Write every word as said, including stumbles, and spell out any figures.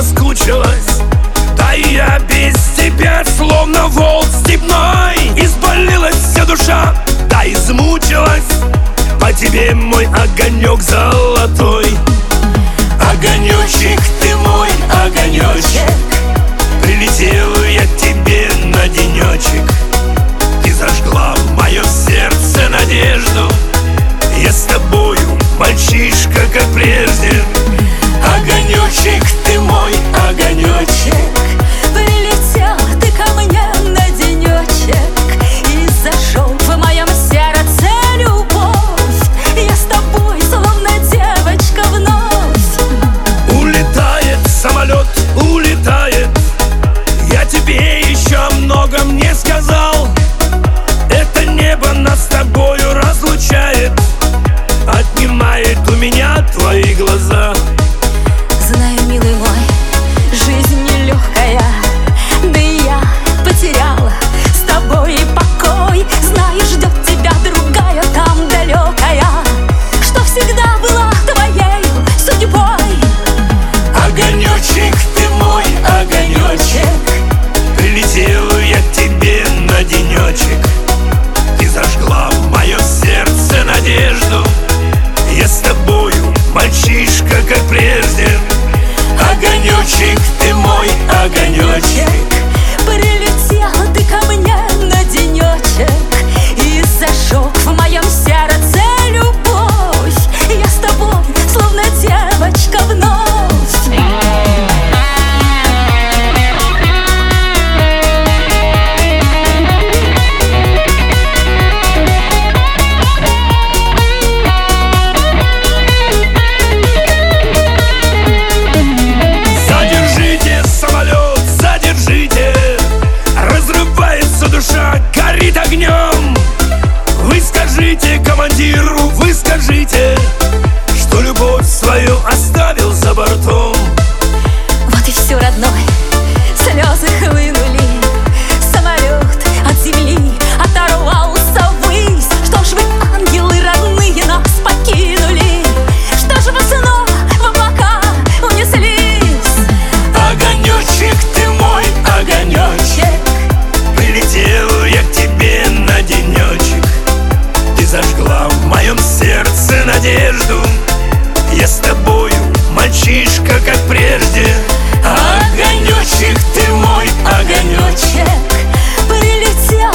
соскучилась. Да и я без тебя словно волк степной. Изболелась вся душа, да измучилась. По тебе мой огонек золотой. Огонечек, ты мой огонечек, прилетел я к тебе на денечек. Ты зажгла в моем сердце надежду. Я с тобою, мальчишка, как прежде. Огонечек, ты мой огонечек, прилетел ты ко мне на денечек и зажег в моем сердце любовь. Я с тобой, словно девочка, вновь. Улетает самолет, улетает. Я тебе еще о многом не сказал. Это небо нас с тобою разлучает, отнимает у меня твои глаза. Знаю, милый мой, жизнь нелегкая, да и я потеряла с тобой покой. Знаю, ждет тебя другая там далекая, что всегда была твоей судьбой. Огонечек, ты мой огонечек, прилетел я к тебе на денечек. Ты зажгла в моем сердце надежду. Я с тобою, мальчишка, как прежде. Огонечек, ты мой огонечек, прилетела ты ко мне на денечек и зажег в моем сердце любовь. Я с тобой, словно девочка, вновь. душа горит огнем. Вы скажите командиру, вы скажите, что любовь свою оставил за бортом. Вот и все, родной, слезы хлынули. Самолет от земли оторвался ввысь. Что ж вы, ангелы родные, нас покинули? Что ж вы снова в облака унеслись? Огонечек, ты мой огонечек, прилетел я к тебе на денечек. Ты зажгла в моем сердце надежду. Я с тобою, мальчишка, как прежде. Огонечек, ты мой огонечек, прилетел